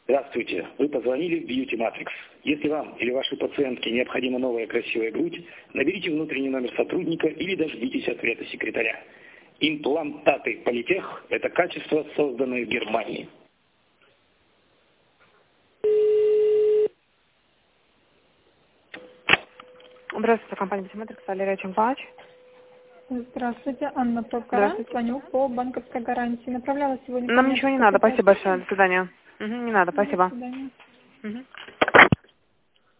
Здравствуйте. Вы позвонили в Beauty Matrix. Если вам или вашей пациентке необходима новая красивая грудь, наберите внутренний номер сотрудника или дождитесь ответа секретаря. Имплантаты Политех – это качество, созданное в Германии. Здравствуйте, компания Beauty Matrix, Валерия Чемпач. Здравствуйте, Анна Прокара. Звоню по банковской гарантии. Направляла сегодня... Нам ничего не надо, спасибо большое, до свидания. Не надо, спасибо. До свидания.